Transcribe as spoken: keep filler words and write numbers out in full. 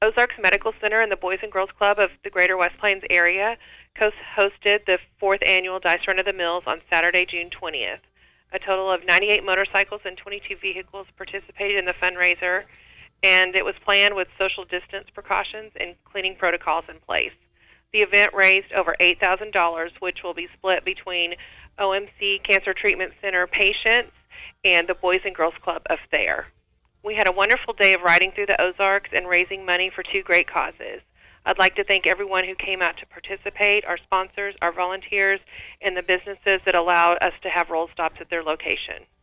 Ozarks Medical Center and the Boys and Girls Club of the Greater West Plains area hosted the fourth annual Dice Run of the Mills on Saturday, June twentieth. A total of ninety-eight motorcycles and twenty-two vehicles participated in the fundraiser, and it was planned with social distance precautions and cleaning protocols in place. The event raised over eight thousand dollars, which will be split between O M C Cancer Treatment Center patients and the Boys and Girls Club of Thayer. We had a wonderful day of riding through the Ozarks and raising money for two great causes. I'd like to thank everyone who came out to participate, our sponsors, our volunteers, and the businesses that allowed us to have roll stops at their location.